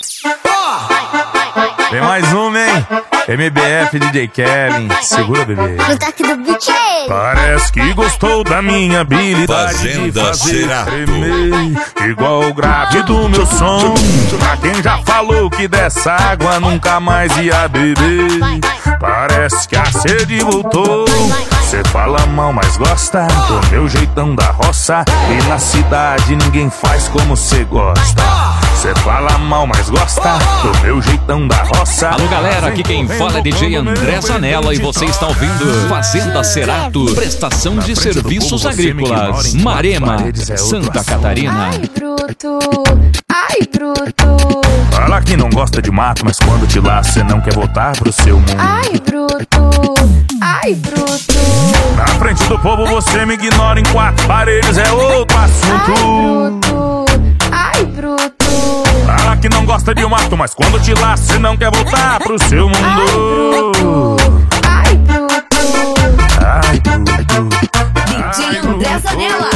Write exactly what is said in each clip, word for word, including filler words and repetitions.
Tem mais uma, hein? M B F D J Kevin, segura, bebê. No toque do beat. Parece que gostou da minha habilidade Fazenda de fazer Cerato. tremer, igual o grave do meu som. Pra quem já falou que dessa água nunca mais ia beber, parece que a sede voltou. Cê fala mal, mas gosta do meu jeitão da roça, e na cidade ninguém faz como cê gosta. Cê fala mal, mas gosta do meu jeitão da roça. Alô galera, aqui quem fala é D J André Zanella e você está ouvindo Fazenda Cerato, prestação de serviços agrícolas, Marema, Santa Catarina. Ai, bruto, ai, bruto. Fala que não gosta de mato, mas quando te laça cê não quer voltar pro seu mundo. Ai, bruto, ai, bruto. Na frente do povo você me ignora, em quatro paredes é outro assunto. Ai, bruto. Fala que não gosta de mato, mas quando te laça cê não quer voltar pro seu mundo. Ai, bruto. Ai, bruto. D J André Zanella.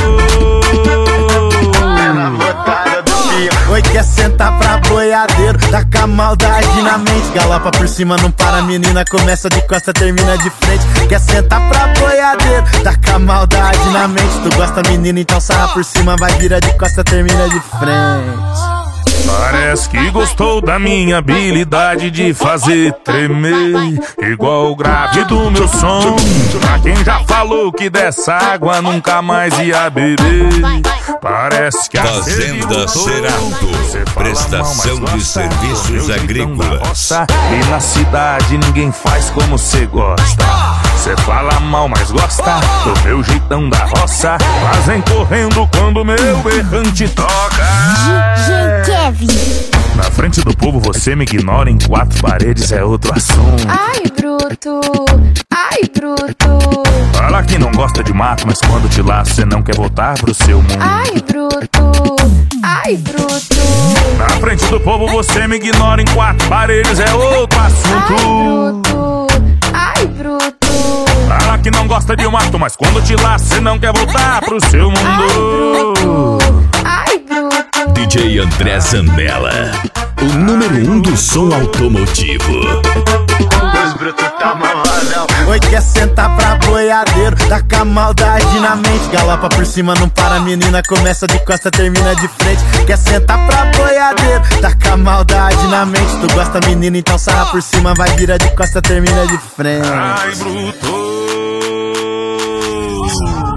Oi, quer sentar pra boiadeiro, taca maldade na mente. Galopa por cima, não para, menina, começa de costa, termina de frente. Quer sentar pra boiadeiro, taca maldade na mente. Tu gosta, menina, então sarra por cima, vai vira de costa, termina de frente. Parece que gostou da minha habilidade de fazer tremer, igual o grave do meu som. Pra quem já falou que dessa água nunca mais ia beber, parece que a Fazenda Cerato, prestação de serviços agrícolas. E na cidade ninguém faz como cê gosta. Cê fala mal, mas gosta do meu jeitão da roça. Fazem correndo quando meu berrante toca. D J Kevin. Na frente do povo você me ignora, em quatro paredes é outro assunto. Ai, bruto, ai, bruto. Fala que não gosta de mato, mas quando te laça cê não quer voltar pro seu mundo. Ai, bruto, ai, bruto. Na frente do povo você me ignora, em quatro paredes é outro assunto. Ai, bruto, ai, bruto. Fala que não gosta de mato, mas quando te laça cê não quer voltar pro seu mundo. Ai, bruto. D J André Zanella, o número um do som automotivo. Os brutos tá maladão. Oi, quer sentar pra boiadeiro, taca maldade na mente. Galopa por cima, não para, menina, começa de costa, termina de frente. Quer sentar pra boiadeiro, taca maldade na mente. Tu gosta, menina, então sarra por cima, vai vira de costa, termina de frente. Ai, bruto.